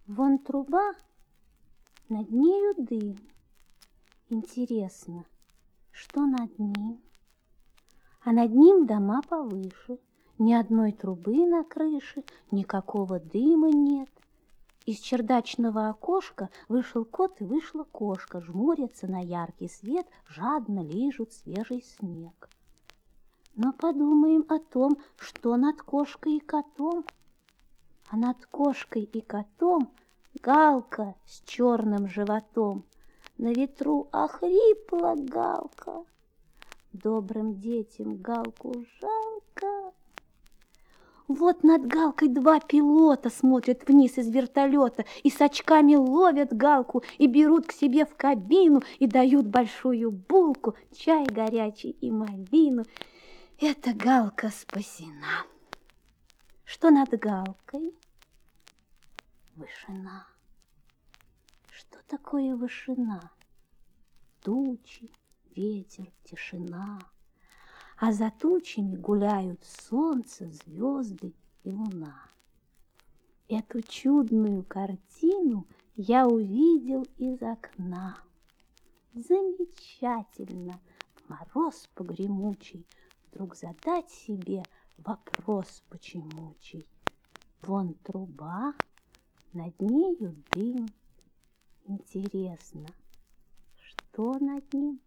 Вон труба, над нею дым. Интересно, что над ним? А над ним дома повыше, ни одной трубы на крыше, никакого дыма нет. Из чердачного окошка вышел кот и вышла кошка, жмурятся на яркий свет, жадно лижут свежий снег. Но подумаем о том, что над кошкой и котом. А над кошкой и котом галка с черным животом. На ветру охрипла галка. Добрым детям галку жалко. Вот над галкой два пилота смотрят вниз из вертолета и с очками ловят галку и берут к себе в кабину и дают большую булку, чай горячий и малину. Эта галка спасена. Что над галкой? Вышина. Что такое вышина? Тучи, ветер, тишина. А за тучами гуляют солнце, звезды и луна. Эту чудную картину я увидел из окна. Замечательно, в мороз погремучий, вдруг задать себе вопрос почемучий. Вон труба, над нею дым. Интересно, что над ним?